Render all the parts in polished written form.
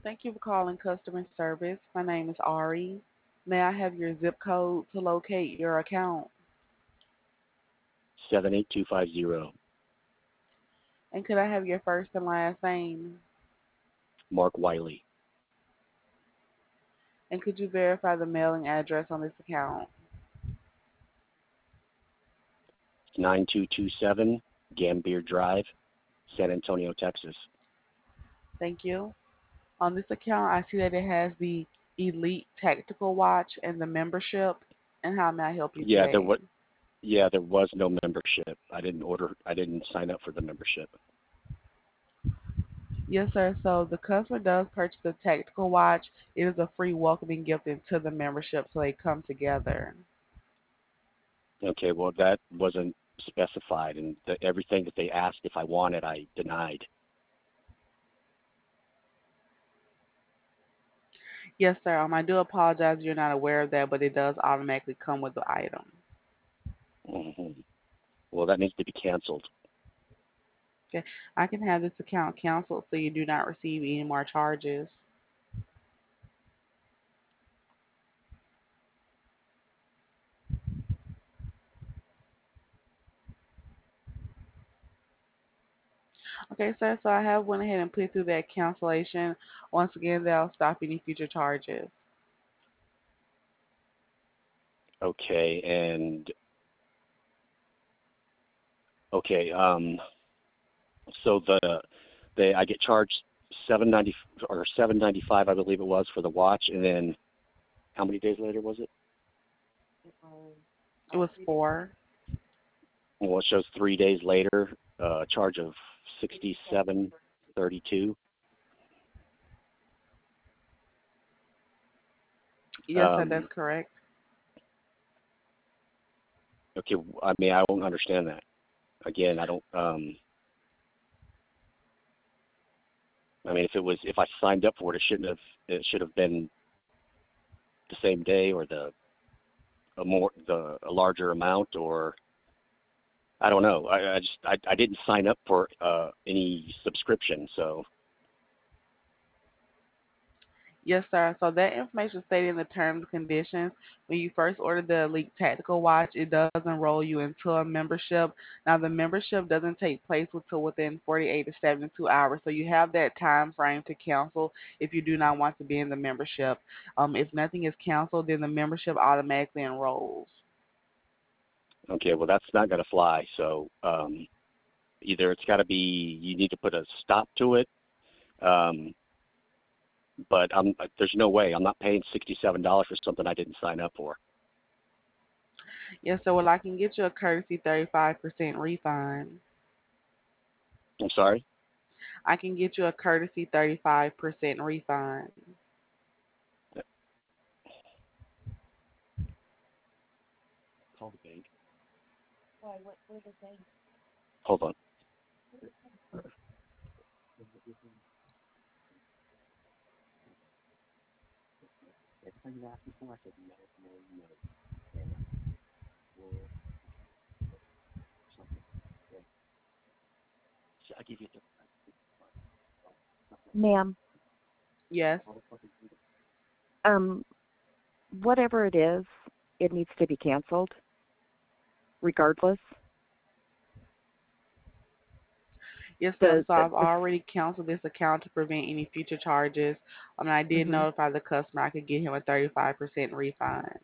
Thank you for calling customer service. My name is Ari. May I have your zip code to locate your account? 78250. And could I have your first and last name? Mark Wiley. And could you verify the mailing address on this account? 9227 Gambier Drive, San Antonio, Texas. Thank you. On this account, I see that it has the Elite Tactical Watch and the membership. And how may I help you Yeah, there today? was yeah, there was no membership. I didn't sign up for the membership. Yes, sir. So the customer does purchase the Tactical Watch. It is a free welcoming gift into the membership, so they come together. Okay, well that wasn't specified, and everything that they asked if I wanted, I denied. Yes, sir. I do apologize if you're not aware of that, but it does automatically come with the item. hmm Well, that needs to be canceled. Okay. I can have this account canceled so you do not receive any more charges. Okay, sir. So I have went ahead and put through that cancellation. Once again, that'll stop any future charges. Okay, and okay, so I get charged 790 or 795, I believe it was, for the watch, and then how many days later was it? It was four. Well, it shows 3 days later, a charge of 67.32. Yes, sir. That's Um, correct. okay, I mean, I don't understand that. Again, I don't. I mean, if I signed up for it, it should have been the same day or a larger amount, or I don't know. I didn't sign up for any subscription, so Yes, sir. So that information stated in the terms and conditions. When you first order the Elite Tactical Watch, it does enroll you into a membership. Now, the membership doesn't take place until within 48 to 72 hours. So you have that time frame to cancel if you do not want to be in the membership. If nothing is canceled, then the membership automatically enrolls. okay. Well, that's not going to fly. So either it's got to be you need to put a stop to it. Um, but there's no way I'm not paying $67 for something I didn't sign up for. Yes, sir. Well, I can get you a courtesy 35% refund. I'm sorry. I can get you a courtesy 35% refund. Call the bank. Hold on. Every time you ask me for, I said no, no, no, and we'll something. Okay. I give you the Ma'am, Yes. um, whatever it is, it needs to be canceled, regardless. Yes, ma'am. The, So the, I've the already canceled this account to prevent any future charges. I did hmm notify the customer I could get him a 35% refund.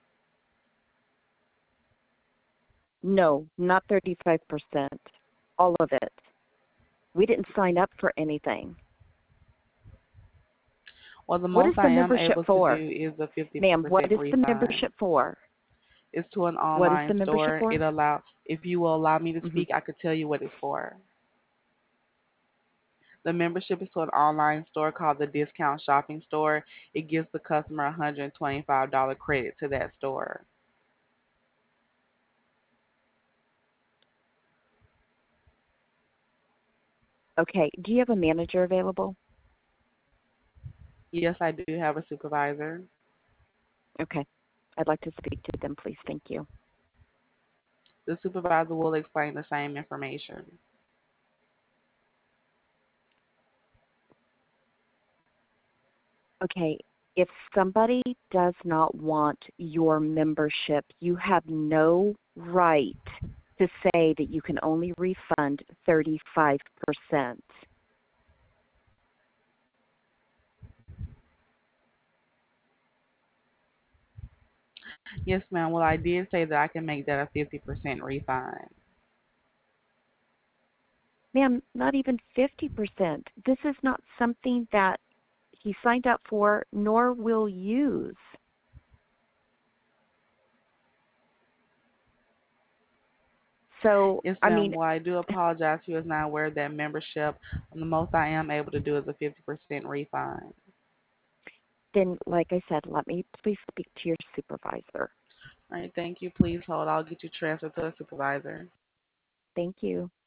No, not 35%. All of it. We didn't sign up for anything. Well, the What is most the I am membership able to do for? is a Ma'am, what 50% is the refund. membership for? It's to an What is online the membership store. for? If you will allow me to hmm speak, I could tell you what it's for. The membership is to an online store called the Discount Shopping Store. It gives the customer a $125 credit to that store. Okay. Do you have a manager available? Yes, I do have a supervisor. Okay. I'd like to speak to them, please. Thank you. The supervisor will explain the same information. Okay, if somebody does not want your membership, you have no right to say that you can only refund 35%. Yes, ma'am. Well, I did say that I can make that a 50% refund. Ma'am, not even 50%. This is not something that he signed up for nor will use. So, Yes, I ma'am. mean, Well, I do apologize. He was not aware of that membership. The most I am able to do is a 50% refund. then, like I said, let me please speak to your supervisor. All right, thank you. Please hold. I'll get you transferred to a supervisor. Thank you.